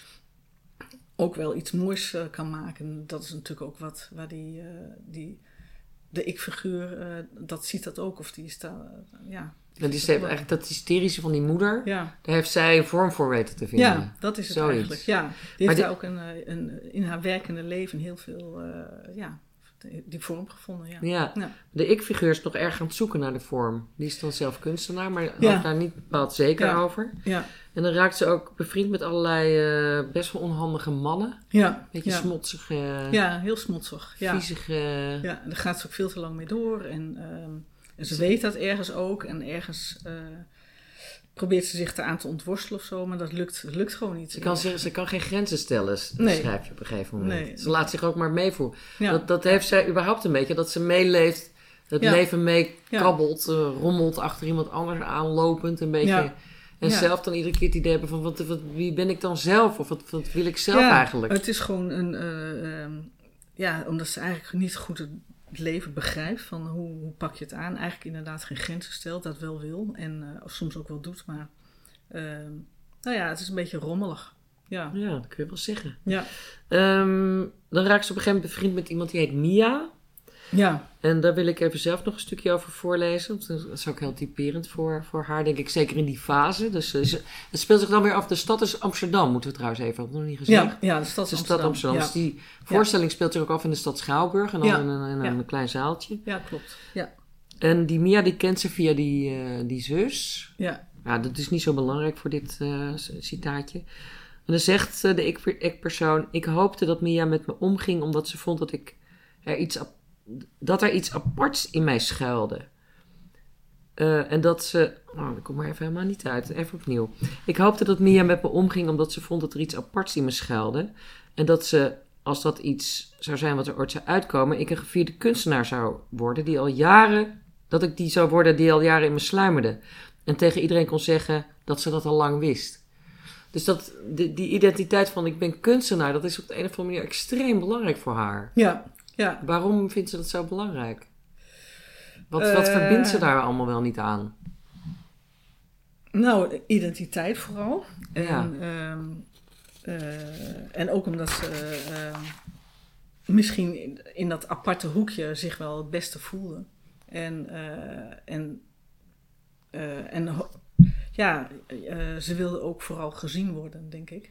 ook wel iets moois uh, kan maken. Dat is natuurlijk ook wat waar die... Uh, die de ik-figuur, uh, dat ziet dat ook. Of die is daar, uh, ja. En die heeft eigenlijk dat hysterische van die moeder, Ja. daar heeft zij een vorm voor weten te vinden. Ja, dat is het Zoiets. eigenlijk. Ja. Die Maar heeft die- daar ook een, uh, een, in haar werkende leven heel veel, uh, ja, die vorm gevonden. Ja. Ja. Ja. De ik-figuur is nog erg aan het zoeken naar de vorm. Die is dan zelf kunstenaar, maar Ja. had daar niet bepaald zeker Ja. over. Ja. En dan raakt ze ook bevriend met allerlei uh, best wel onhandige mannen. Ja. Beetje ja. smotsige, Ja, heel smotsig. Ja. viezige... Ja, en daar gaat ze ook veel te lang mee door. En, um, en ze weet dat ergens ook. En ergens uh, probeert ze zich eraan te ontworstelen of zo. Maar dat lukt, lukt gewoon niet. Ze kan, zeggen, ze kan geen grenzen stellen, Nee. schrijf je op een gegeven moment. Nee. Ze laat zich ook maar meevoeren. Ja. Dat, dat heeft zij überhaupt een beetje, dat ze meeleeft, het Ja. leven meekrabbelt, uh, rommelt achter iemand anders aanlopend, een beetje. Ja. En Ja. zelf dan iedere keer het idee hebben van, wat, wat, wie ben ik dan zelf? Of wat, wat wil ik zelf Ja, eigenlijk? Het is gewoon een... Uh, um, ja, omdat ze eigenlijk niet goed het leven begrijpt. Van hoe, hoe pak je het aan? Eigenlijk inderdaad geen grenzen stelt, dat wel wil. En, uh, of soms ook wel doet, maar... Uh, nou ja, het is een beetje rommelig. Ja. Ja, dat kun je wel zeggen. Ja. Um, dan raakt ze op een gegeven moment bevriend met iemand die heet Mia. Ja. En daar wil ik even zelf nog een stukje over voorlezen. Want dat is ook heel typerend voor, voor haar, denk ik. Zeker in die fase. Dus uh, ze, het speelt zich dan weer af. De stad is Amsterdam, moeten we trouwens even. Dat nog niet gezegd. Ja, ja, de stad De Amsterdam. stad Amsterdam. Ja. Dus die voorstelling speelt zich ook af in de stad Schouwburg. En dan Ja. in, een, in Ja. een klein zaaltje. Ja, klopt. Ja. En die Mia, die kent ze via die, uh, die zus. Ja. Ja, dat is niet zo belangrijk voor dit uh, citaatje. En dan zegt uh, de ik-persoon... Ik hoopte dat Mia met me omging omdat ze vond dat ik er iets... dat er iets aparts in mij schuilde. Uh, en dat ze... Oh, dat komt maar even helemaal niet uit. Even opnieuw. Ik hoopte dat Mia met me omging omdat ze vond dat er iets aparts in me schuilde. En dat ze als dat iets zou zijn wat er ooit zou uitkomen, ik een gevierde kunstenaar zou worden, die al jaren, dat ik die zou worden die al jaren in me sluimerde. En tegen iedereen kon zeggen dat ze dat al lang wist. Dus dat, die, die identiteit van ik ben kunstenaar, dat is op de een of andere manier extreem belangrijk voor haar. Ja, ja. Waarom vindt ze dat zo belangrijk? Wat, uh, wat Eh, verbindt ze daar allemaal wel niet aan? Nou, de identiteit vooral. En, Ja. ehm, eh, en ook omdat ze ehm, misschien in, in dat aparte hoekje zich wel het beste voelde. En, eh, en, eh, en ho- ja, eh, ze wilde ook vooral gezien worden, denk ik.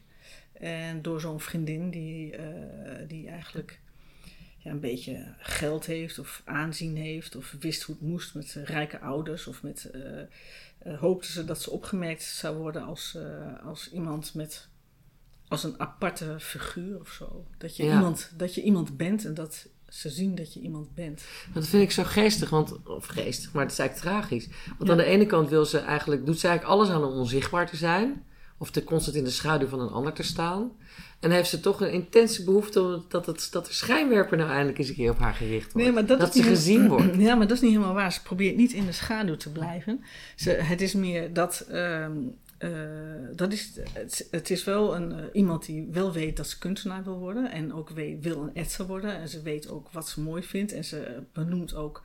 En door zo'n vriendin die, eh, die eigenlijk ja, een beetje geld heeft of aanzien heeft of wist hoe het moest met uh, rijke ouders of met uh, uh, hoopte ze dat ze opgemerkt zou worden als, uh, als iemand met als een aparte figuur of zo. Dat je, Ja. iemand, dat je iemand bent en dat ze zien dat je iemand bent. Dat vind ik zo geestig, want, of geestig, maar het is eigenlijk tragisch. Want Ja. aan de ene kant wil ze eigenlijk, doet ze eigenlijk alles aan om onzichtbaar te zijn. Of te constant in de schaduw van een ander te staan. En heeft ze toch een intense behoefte om dat, het, dat de schijnwerper nou eindelijk eens een keer op haar gericht wordt. Nee, maar dat dat is ze niet- gezien wordt. Ja, maar dat is niet helemaal waar. Ze probeert niet in de schaduw te blijven. Ze, het is meer dat... ehm, eh, dat is, het, het is wel een, eh, iemand die wel weet dat ze kunstenaar wil worden. En ook weet, wil een etser worden. En ze weet ook wat ze mooi vindt. En ze benoemt ook...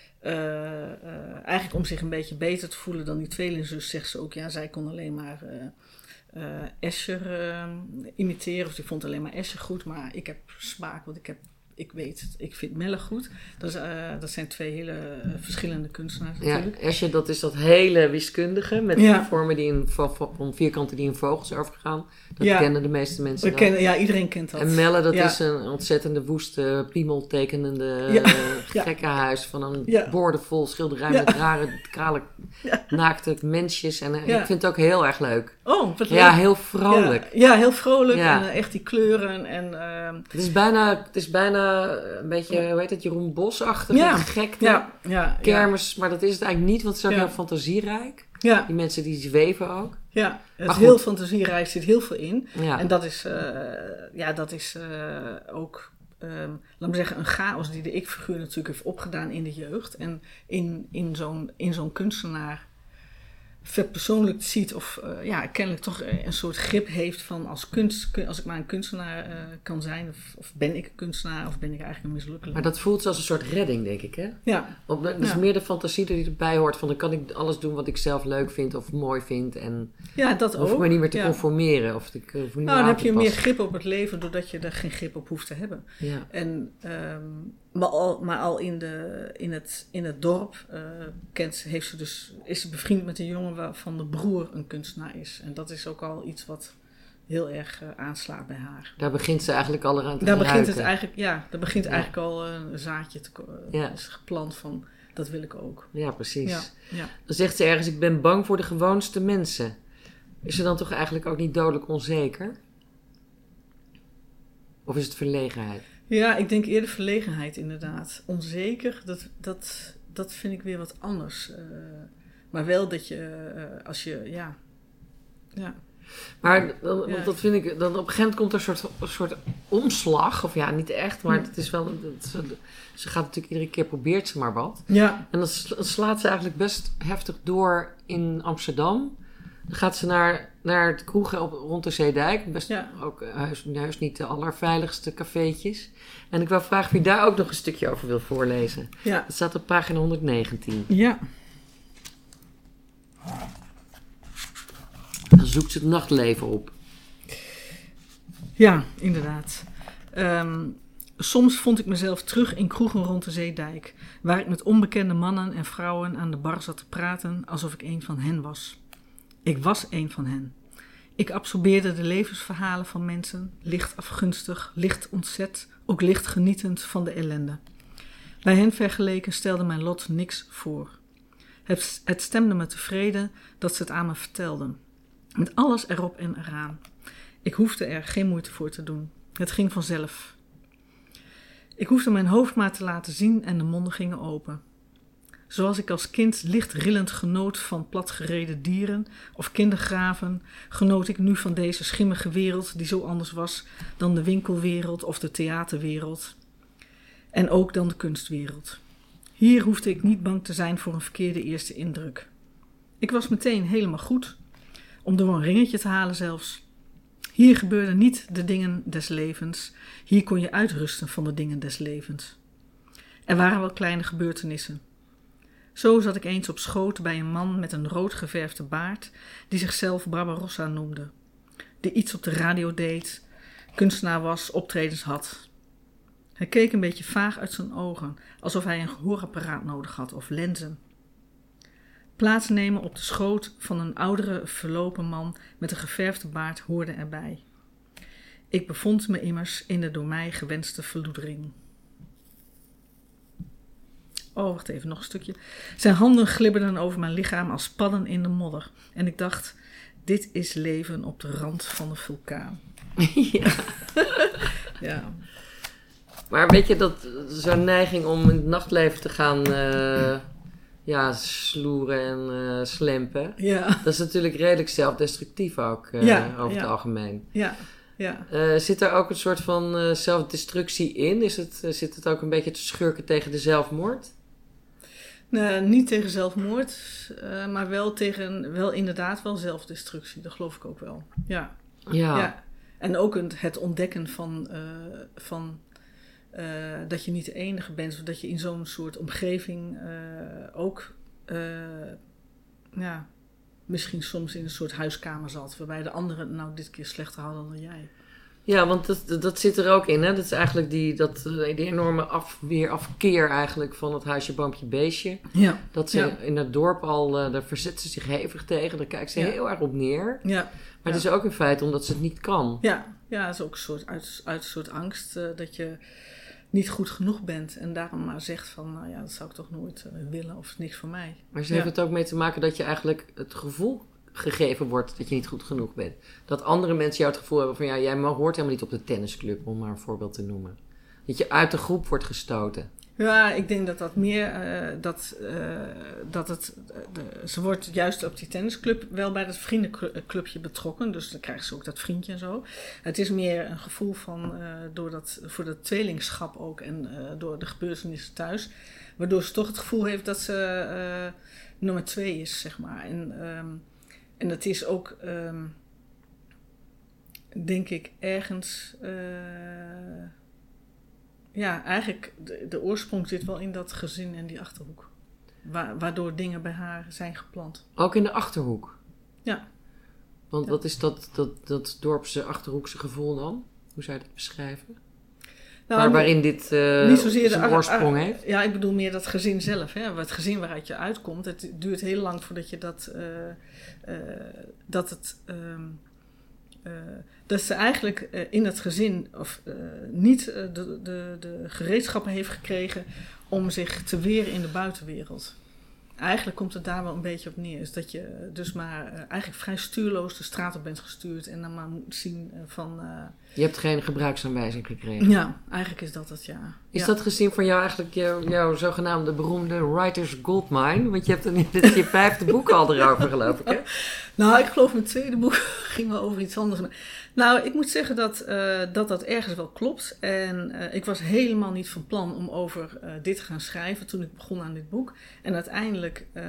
eh, eh, eigenlijk om zich een beetje beter te voelen dan die tweelingzus, zegt ze ook... Ja, zij kon alleen maar... eh, uh, Escher uh, imiteren. Of die vond alleen maar Escher goed. Maar ik heb smaak, want ik, heb, ik weet, ik vind Melle goed. Dat, is, uh, dat zijn twee hele uh, verschillende kunstenaars natuurlijk. Ja, Escher, dat is dat hele wiskundige met Ja. vormen die in vo- vo- van vierkanten die in vogels overgaan. Dat Ja. kennen de meeste mensen We wel. kennen, ja, iedereen kent dat. En Melle, dat Ja. is een ontzettende woeste, piemeltekenende Ja. uh, Ja. gekkenhuis van een Ja. boordevol schilderij Ja. met rare, krale, Ja. naakte mensjes. En uh, Ja. ik vind het ook heel erg leuk. Oh, wat leuk. Ja, heel vrolijk. Ja, ja, heel vrolijk. Ja. En uh, echt die kleuren. En, uh, Het is bijna, het is bijna een beetje, hoe heet het, Jeroen Bos-achtig, Ja. gekte, ja, ja, kermis. Maar dat is het eigenlijk niet, want het is ook Ja. heel fantasierijk. ja, Die mensen die zweven ook. ja, het Maar is heel goed. fantasierijk, zit heel veel in. Ja. En dat is, uh, ja, dat is uh, ook, um, laat me zeggen, een chaos die de ik-figuur natuurlijk heeft opgedaan in de jeugd. En in, in zo'n, in zo'n kunstenaar verpersoonlijkt ziet of uh, ja, kennelijk toch een soort grip heeft van als, kunst, als ik maar een kunstenaar uh, kan zijn. Of, of ben ik een kunstenaar of ben ik eigenlijk een mislukkeling. Maar dat voelt als een soort redding, denk ik, hè? Ja. Op, dat is Ja. meer de fantasie die erbij hoort. Van dan kan ik alles doen wat ik zelf leuk vind of mooi vind. En Ja, dat dan hoef ik ook. me niet meer te Ja. conformeren. Of ik, hoef niet Nou, dan heb je aan te meer passen. grip op het leven doordat je er geen grip op hoeft te hebben. Ja. En, um, maar al, maar al in, de, in, het, in het dorp uh, kent, heeft ze dus, is ze bevriend met een jongen waarvan de broer een kunstenaar is. En dat is ook al iets wat heel erg uh, aanslaat bij haar. Daar begint ze eigenlijk al aan te Daar begint ruiken. het eigenlijk, ja, daar begint Ja. eigenlijk al uh, een zaadje te ko- uh, Ja. is geplant van, dat wil ik ook. Ja, precies. Ja, ja. Dan zegt ze ergens, ik ben bang voor de gewoonste mensen. Is ze dan toch eigenlijk ook niet dodelijk onzeker? Of is het verlegenheid? Ja, ik denk eerder verlegenheid inderdaad. Onzeker, dat, dat, dat vind ik weer wat anders. Uh, maar wel dat je, uh, als je, ja... ja. Maar dan, Ja. want dat vind ik, dan op een gegeven moment komt er een soort, een soort omslag. Of ja, niet echt, maar Hm. het is wel... Het, ze, ze gaat natuurlijk iedere keer, probeert ze maar wat. Ja, En dan sla- slaat ze eigenlijk best heftig door in Amsterdam. Dan gaat ze naar, naar het kroegen op, rond de Zeedijk. Best Ja. ook eh, huis, huis niet de allerveiligste cafeetjes. En ik wil vragen of je daar ook nog een stukje over wil voorlezen. ja. Dat staat op pagina honderdnegentien. Ja. Dan zoekt ze het nachtleven op. Ja, inderdaad. Um, soms vond ik mezelf terug in kroegen rond de Zeedijk, waar ik met onbekende mannen en vrouwen aan de bar zat te praten alsof ik een van hen was. Ik was een van hen. Ik absorbeerde de levensverhalen van mensen, licht afgunstig, licht ontzet, ook licht genietend van de ellende. Bij hen vergeleken stelde mijn lot niks voor. Het, het stemde me tevreden dat ze het aan me vertelden. Met alles erop en eraan. Ik hoefde er geen moeite voor te doen. Het ging vanzelf. Ik hoefde mijn hoofd maar te laten zien en de monden gingen open. Zoals ik als kind licht rillend genoot van platgereden dieren of kindergraven, genoot ik nu van deze schimmige wereld die zo anders was dan de winkelwereld of de theaterwereld. En ook dan de kunstwereld. Hier hoefde ik niet bang te zijn voor een verkeerde eerste indruk. Ik was meteen helemaal goed, om door een ringetje te halen zelfs. Hier gebeurden niet de dingen des levens, hier kon je uitrusten van de dingen des levens. Er waren wel kleine gebeurtenissen. Zo zat ik eens op schoot bij een man met een rood geverfde baard, die zichzelf Barbarossa noemde, die iets op de radio deed, kunstenaar was, optredens had. Hij keek een beetje vaag uit zijn ogen, alsof hij een gehoorapparaat nodig had of lenzen. Plaatsnemen op de schoot van een oudere, verlopen man met een geverfde baard hoorde erbij. Ik bevond me immers in de door mij gewenste verloedering. Oh, wacht even, nog een stukje. Zijn handen glibberden over mijn lichaam als padden in de modder. En ik dacht, dit is leven op de rand van een vulkaan. Ja. Ja. Maar weet je, dat zo'n neiging om in het nachtleven te gaan uh, ja, sloeren en uh, slempen. Ja. Dat is natuurlijk redelijk zelfdestructief ook, uh, Ja, over ja. het algemeen. Ja, ja. Uh, zit er ook een soort van uh, zelfdestructie in? Is het, uh, zit het ook een beetje te schurken tegen de zelfmoord? Nee, niet tegen zelfmoord, uh, maar wel tegen, wel inderdaad wel zelfdestructie. Dat geloof ik ook wel. Ja. Ja. Ja. En ook een, het ontdekken van, uh, van uh, dat je niet de enige bent, of dat je in zo'n soort omgeving uh, ook uh, ja, misschien soms in een soort huiskamer zat, waarbij de anderen het nou dit keer slechter hadden dan jij. Ja, want dat, dat zit er ook in. Hè? Dat is eigenlijk die, dat, die enorme af, weer afkeer eigenlijk van het huisje, boompje, beestje. Ja. Dat ze Ja. in het dorp al, uh, daar verzet ze zich hevig tegen. Daar kijkt ze Ja. heel erg op neer. Ja. Maar Ja. het is ook in feite omdat ze het niet kan. Ja, ja, het is ook een soort, uit, uit een soort angst uh, dat je niet goed genoeg bent. En daarom maar zegt van, nou ja, dat zou ik toch nooit uh, willen of niks voor mij. Maar ze Ja. heeft het ook mee te maken dat je eigenlijk het gevoel gegeven wordt dat je niet goed genoeg bent. Dat andere mensen jou het gevoel hebben van, ja, jij hoort helemaal niet op de tennisclub, om maar een voorbeeld te noemen. Dat je uit de groep wordt gestoten. Ja, ik denk dat dat meer, uh, dat, uh, dat het, uh, de, ze wordt juist op die tennisclub wel bij dat vriendenclubje betrokken. Dus dan krijgt ze ook dat vriendje en zo. Het is meer een gevoel van, uh, door dat, voor dat tweelingschap ook en uh, door de gebeurtenissen thuis. Waardoor ze toch het gevoel heeft dat ze uh, nummer twee is, zeg maar. En, um, en het is ook, um, denk ik, ergens... Uh, Ja, eigenlijk, de, de oorsprong zit wel in dat gezin en die Achterhoek. Wa- waardoor dingen bij haar zijn geplant. Ook in de Achterhoek. Ja. Want Ja. wat is dat, dat, dat dorpse Achterhoekse gevoel dan? Hoe zou je dat beschrijven? Nou, Waar, waarin dit uh, niet zozeer zijn de, oorsprong uh, uh, heeft? Ja, ik bedoel meer dat gezin zelf. Hè? Het gezin waaruit je uitkomt. Het duurt heel lang voordat je dat... Uh, uh, dat het... Um, Uh, dat ze eigenlijk uh, in het gezin of, uh, niet uh, de, de, de gereedschappen heeft gekregen om zich te weren in de buitenwereld. Eigenlijk komt het daar wel een beetje op neer. Is dat je dus maar uh, eigenlijk vrij stuurloos de straat op bent gestuurd en dan maar moet zien uh, van... Uh, Je hebt geen gebruiksaanwijzing gekregen. Ja, eigenlijk is dat het, ja. Is ja. dat gezien van jou eigenlijk jouw, jouw zogenaamde beroemde writer's goldmine? Want je hebt een, dit is je vijfde boek al erover, geloof ik, hè? Nou, ik geloof mijn tweede boek ging wel over iets anders. Nou, ik moet zeggen dat uh, dat, dat ergens wel klopt. En uh, ik was helemaal niet van plan om over uh, dit te gaan schrijven toen ik begon aan dit boek. En uiteindelijk uh,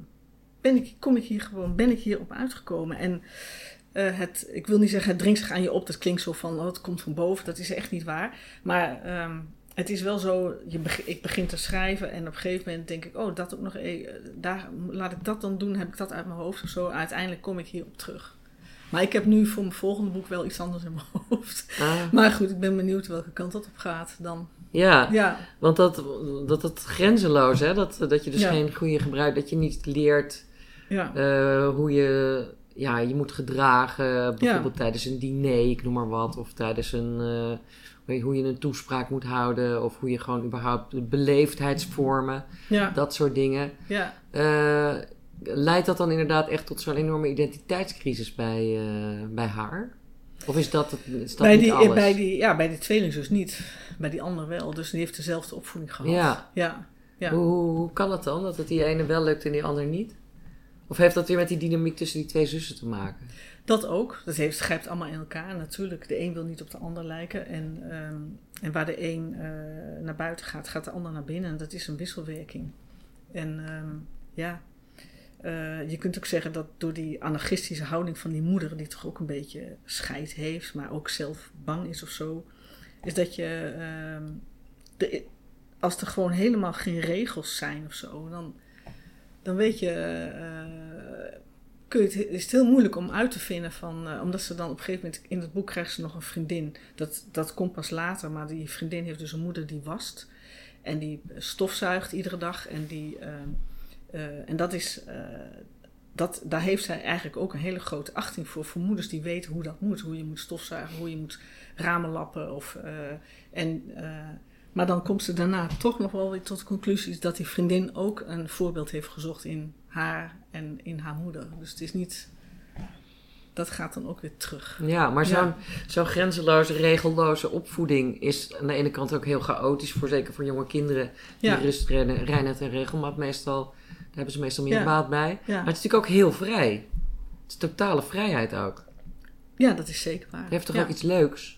ben ik, kom ik hier gewoon, ben ik hierop uitgekomen. En uh, het, ik wil niet zeggen, het dringt zich aan je op. Dat klinkt zo van, oh, het komt van boven. Dat is echt niet waar. Maar... Um, Het is wel zo, je beg- ik begin te schrijven en op een gegeven moment denk ik, oh, dat ook nog, eh, daar, laat ik dat dan doen, heb ik dat uit mijn hoofd of zo. Uiteindelijk kom ik hierop terug. Maar ik heb nu voor mijn volgende boek wel iets anders in mijn hoofd. Ah. Maar goed, ik ben benieuwd welke kant dat op gaat dan. Ja, Ja, want dat, dat, dat grenzeloos, hè? Dat, dat je dus Ja. geen goede gebruik, dat je niet leert ja, uh, hoe je ja, je moet gedragen. Bijvoorbeeld Ja. tijdens een diner, ik noem maar wat. Of tijdens een, uh, hoe je een toespraak moet houden. Of hoe je gewoon überhaupt beleefdheidsvormen. ja, Dat soort dingen. ja. Uh, leidt dat dan inderdaad echt tot zo'n enorme identiteitscrisis bij, uh, bij haar? Of is dat, het, is dat bij niet die, alles? Bij die, ja, bij die tweelingzus niet. Bij die ander wel. Dus die heeft dezelfde opvoeding gehad. Ja. Ja. ja. Hoe, hoe, hoe kan het dan, dat het die ene wel lukt en die ander niet? Of heeft dat weer met die dynamiek tussen die twee zussen te maken? Dat ook. Dat heeft, grijpt allemaal in elkaar natuurlijk. De een wil niet op de ander lijken. En, um, en waar de een uh, naar buiten gaat, gaat de ander naar binnen. En dat is een wisselwerking. En um, ja, uh, je kunt ook zeggen dat door die anarchistische houding van die moeder, die toch ook een beetje scheid heeft, maar ook zelf bang is of zo, is dat je, um, de, als er gewoon helemaal geen regels zijn of zo, dan, dan weet je... Uh, Kun je het, is het heel moeilijk om uit te vinden van... Uh, omdat ze dan op een gegeven moment... In het boek krijgt ze nog een vriendin. Dat, dat komt pas later. Maar die vriendin heeft dus een moeder die wast. En die stofzuigt iedere dag. En, die, uh, uh, en dat is... Uh, dat, daar heeft zij eigenlijk ook een hele grote achting voor. Voor moeders die weten hoe dat moet. Hoe je moet stofzuigen. Hoe je moet ramen lappen. Of, uh, en, uh, maar dan komt ze daarna toch nog wel weer tot de conclusie... dat die vriendin ook een voorbeeld heeft gezocht in haar... en in haar moeder. Dus het is niet... Dat gaat dan ook weer terug. Ja, maar zo'n, ja. zo'n grenzeloze, regelloze opvoeding... is aan de ene kant ook heel chaotisch... voor zeker voor jonge kinderen... die ja. rust, reinheid en regelmaat meestal... daar hebben ze meestal meer ja. baat bij. Ja. Maar het is natuurlijk ook heel vrij. Het is totale vrijheid ook. Ja, dat is zeker waar. Het heeft toch ja. ook iets leuks?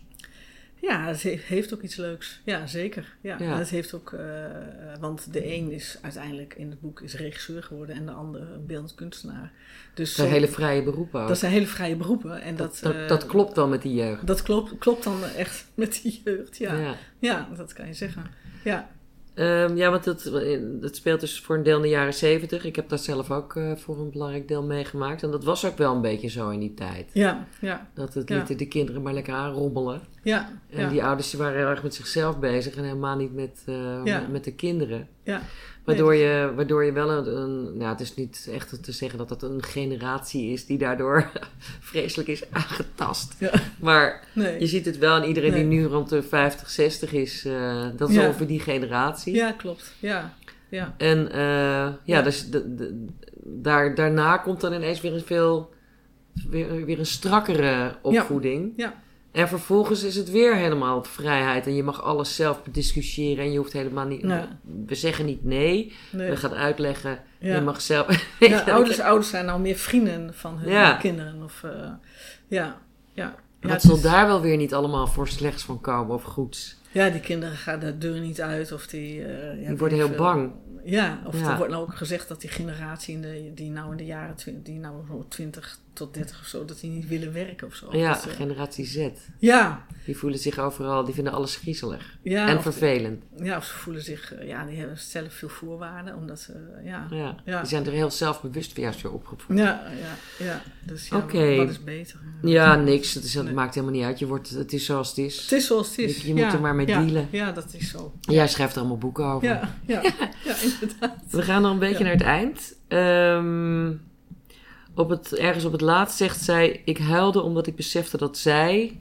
Ja, het heeft ook iets leuks. Ja, zeker. Ja. Ja. Het heeft ook, uh, want de een is uiteindelijk in het boek is regisseur geworden en de andere beeldend kunstenaar. Dus dat zijn hele vrije beroepen ook. Dat zijn hele vrije beroepen. En dat, dat, dat, dat klopt dan met die jeugd. Dat klopt, klopt dan echt met die jeugd, ja. Ja, ja dat kan je zeggen. Ja. Um, ja, want het, het speelt dus voor een deel in de jaren zeventig. Ik heb dat zelf ook uh, voor een belangrijk deel meegemaakt. En dat was ook wel een beetje zo in die tijd. Ja, ja. Dat het ja. lieten de kinderen maar lekker aanrommelen. Ja, en ja. die ouders die waren heel erg met zichzelf bezig en helemaal niet met, uh, ja. met, met de kinderen. Ja. Waardoor, nee, je, waardoor je wel een, een... Nou, het is niet echt te zeggen dat dat een generatie is die daardoor vreselijk is aangetast. Ja. Maar nee. je ziet het wel aan iedereen nee. die nu rond de vijftig, zestig is. Uh, dat is ja. ongeveer die generatie. Ja, klopt. Ja. Ja. En uh, ja, ja, dus de, de, daar, daarna komt dan ineens weer een veel... Weer, weer een strakkere opvoeding. Ja. Ja. En vervolgens is het weer helemaal vrijheid. En je mag alles zelf bediscussiëren. En je hoeft helemaal niet... Nee. We zeggen niet nee. nee. We gaan uitleggen. Ja. Je mag zelf... Ja, ouders, ouders zijn nou meer vrienden van hun ja. kinderen. Of, uh, ja, ja. Wat ja, zal is, daar wel weer niet allemaal voor slechts van komen of goeds? Ja, die kinderen gaan de deur niet uit. Of die, uh, ja, die worden heel veel, bang. Ja, of ja. er wordt nou ook gezegd dat die generatie in de, die nou in de jaren twintig, die nou zo twintig tot dertig of zo, dat die niet willen werken of zo. Ja, dat, uh, generatie Z. Ja. Die voelen zich overal, die vinden alles griezelig. Ja, en of, vervelend. Ja, of ze voelen zich, uh, ja, die hebben zelf veel voorwaarden, omdat ze, uh, ja, ja. ja. Die zijn er heel zelfbewust juist weer opgevoed. Ja, ja, ja. Dus ja, okay. wat is beter? Ja, niks. Het, is, het nee. maakt helemaal niet uit. Je wordt, het is zoals het is. Het is zoals het is. Je, je ja, moet er maar mee ja, dealen. Ja, dat is zo. En jij schrijft er allemaal boeken over. Ja, ja, ja, ja inderdaad. We gaan dan een beetje ja. naar het eind. Um, op het, ergens op het laatst zegt zij... Ik huilde omdat ik besefte dat zij...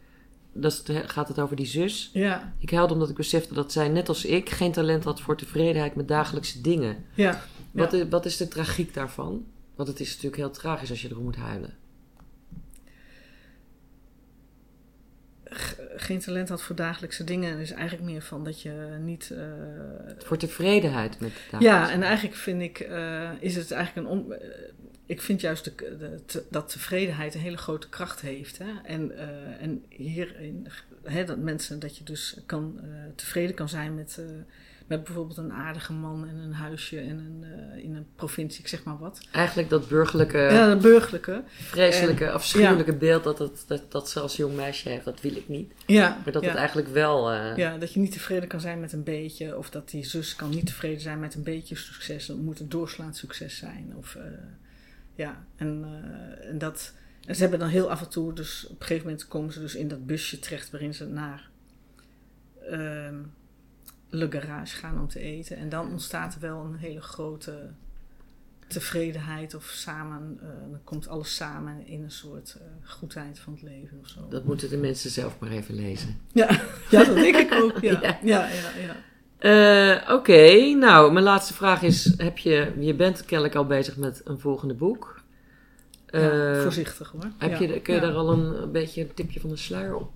Dat gaat het over die zus. Ja. Ik huilde omdat ik besefte dat zij, net als ik... geen talent had voor tevredenheid met dagelijkse dingen. Ja. Wat, ja. is, wat is de tragiek daarvan? Want het is natuurlijk heel tragisch als je erom moet huilen. Geen talent had voor dagelijkse dingen is eigenlijk meer van dat je niet... Uh, voor tevredenheid met dagelijkse Ja, en eigenlijk vind ik... Uh, is het eigenlijk een... On, uh, ik vind juist de, de, te, dat tevredenheid een hele grote kracht heeft. Hè? En, uh, en hierin... Hè, dat mensen... Dat je dus kan, uh, tevreden kan zijn met... Uh, met bijvoorbeeld een aardige man en een huisje en een, uh, in een provincie, ik zeg maar wat. Eigenlijk dat burgerlijke... Ja, dat burgerlijke. Vreselijke, en, afschuwelijke ja. beeld dat, het, dat dat ze als jong meisje heeft, dat wil ik niet. Ja. Maar dat ja. het eigenlijk wel... Uh... Ja, dat je niet tevreden kan zijn met een beetje. Of dat die zus kan niet tevreden zijn met een beetje succes. Het moet een doorslaand succes zijn. Of, uh, ja, en, uh, en dat... En ze hebben dan heel af en toe, dus op een gegeven moment komen ze dus in dat busje terecht waarin ze naar... Uh, Le Garage gaan om te eten. En dan ontstaat er wel een hele grote tevredenheid of samen, uh, dan komt alles samen in een soort uh, goedheid van het leven of zo. Dat moeten de mensen zelf maar even lezen. Ja, ja dat denk ik ook. Ja, ja, ja. ja, ja. Uh, Oké, okay. Nou, mijn laatste vraag is, heb je, je bent kennelijk al bezig met een volgende boek. Uh, ja, voorzichtig hoor. Heb ja, je, kun je ja. daar al een, een beetje een tipje van de sluier op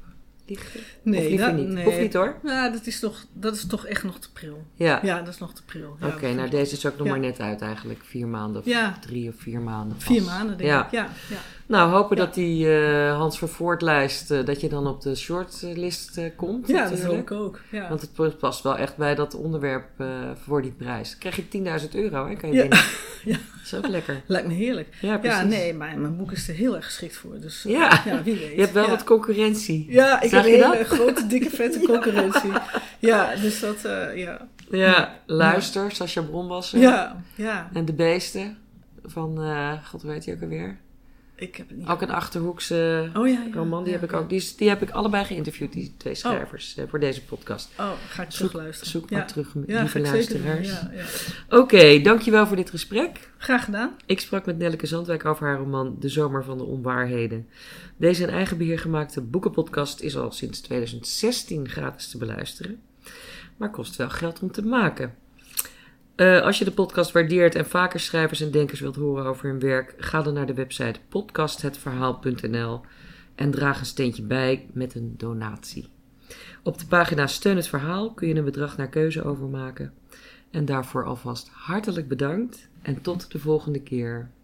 Liegen? Nee, of liever dat, niet? Nee. Hoeft niet hoor. Ja, dat is toch, dat is toch echt nog te pril. Ja. Ja, dat is nog te pril. Ja, Oké, okay, nou deze is ook nog ja. maar net uit eigenlijk. Vier maanden of ja. drie of vier maanden vast. Vier maanden denk ja. ik, ja. ja. Nou, hopen ja. dat die uh, Hans Vervoort-lijst, uh, dat je dan op de shortlist uh, komt. Ja, natuurlijk. Dat hoop ik ook. Ja. Want het past wel echt bij dat onderwerp uh, voor die prijs. Dan krijg je tienduizend euro, hè? Kan je ja. denken. ja. Dat is ook lekker. Lijkt me heerlijk. Ja, precies. Ja, nee, maar mijn boek is er heel erg geschikt voor. Dus ja, ja wie weet. Je hebt wel ja. wat concurrentie. Ja, ik Zag heb je een hele dat? grote, dikke, vette concurrentie. Ja, dus dat, uh, ja. Ja, luister, ja. Sascha Bronwasser. Ja, ja. En De Beesten van, uh, god, hoe heet die ook alweer? Ik heb het niet. Ook een Achterhoekse oh, ja, ja, roman, die ja, heb ik ja. ook. Die, die heb ik allebei geïnterviewd, die twee schrijvers, oh. voor deze podcast. Oh, ga ik zoek, terug luisteren. Zoek ja. maar terug, ja, lieve luisteraars. Ja, ja. Oké, okay, dankjewel voor dit gesprek. Graag gedaan. Ik sprak met Nelleke Zandwijk over haar roman De Zomer van de Onwaarheden. Deze in eigen beheer gemaakte boekenpodcast is al sinds tweeduizend zestien gratis te beluisteren, maar kost wel geld om te maken. Uh, als je de podcast waardeert en vaker schrijvers en denkers wilt horen over hun werk, ga dan naar de website podcast het verhaal punt n l en draag een steentje bij met een donatie. Op de pagina Steun het Verhaal kun je een bedrag naar keuze overmaken. En daarvoor alvast hartelijk bedankt en tot de volgende keer.